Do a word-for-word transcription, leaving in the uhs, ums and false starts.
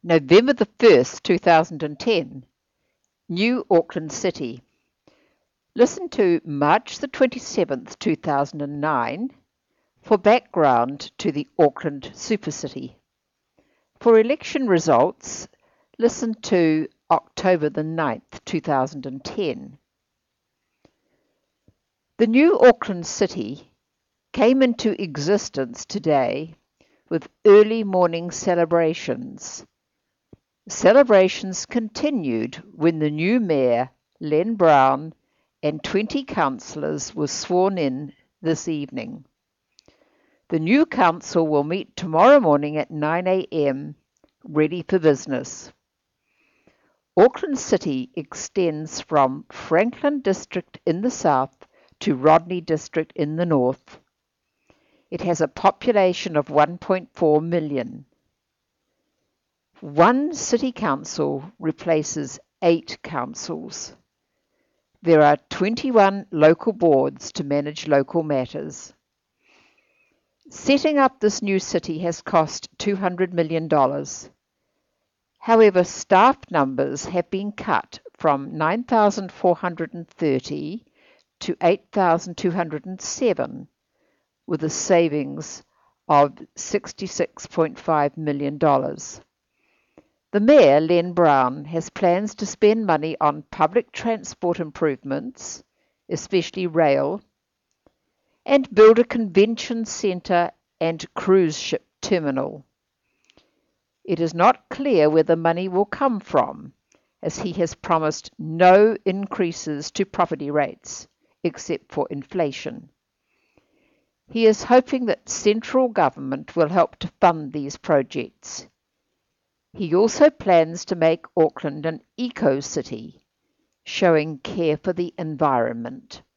November the first, two thousand ten, New Auckland City. Listen to March the twenty-seventh, two thousand nine for background to the Auckland Supercity. For election results, listen to October the ninth, two thousand ten. The new Auckland City came into existence today with early morning celebrations. Celebrations continued when the new mayor, Len Brown, and twenty councillors were sworn in this evening. The new council will meet tomorrow morning at nine a m, ready for business. Auckland City extends from Franklin District in the south to Rodney District in the north. It has a population of one point four million. One city council replaces eight councils. There are twenty-one local boards to manage local matters. Setting up this new city has cost two hundred million dollars. However, staff numbers have been cut from nine thousand four hundred thirty to eight thousand two hundred seven, with a savings of sixty-six point five million dollars. The Mayor, Len Brown, has plans to spend money on public transport improvements, especially rail, and build a convention centre and cruise ship terminal. It is not clear where the money will come from, as he has promised no increases to property rates, except for inflation. He is hoping that central government will help to fund these projects. He also plans to make Auckland an eco-city, showing care for the environment.